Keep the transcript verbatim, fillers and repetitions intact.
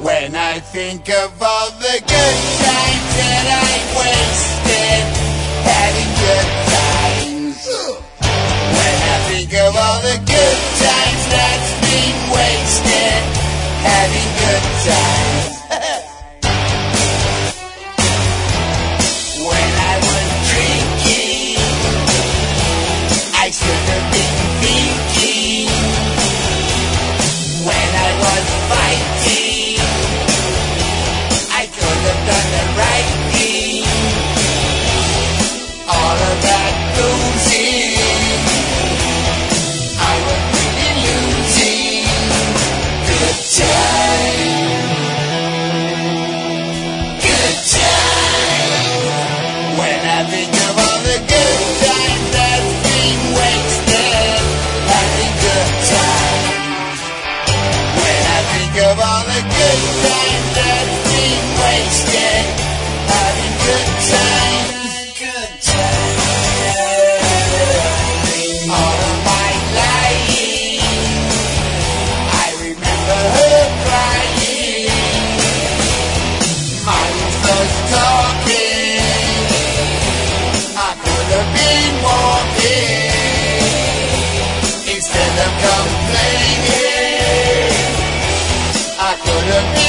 When I think of all the good times that I wasted, having good times. When I think of all the good times that's been wasted, having good times. When I was drinking, I should have been thinking. When I was fighting, I could have done the right thing. All of that losing, I was really losing. Good time, good time. When I think of all the good times that's been wasted, having good times. When I think of all the good times that's been wasted, having good times, good times. All of my lying, I remember her crying. My was talking, I could have been walking instead of complaining. I could have been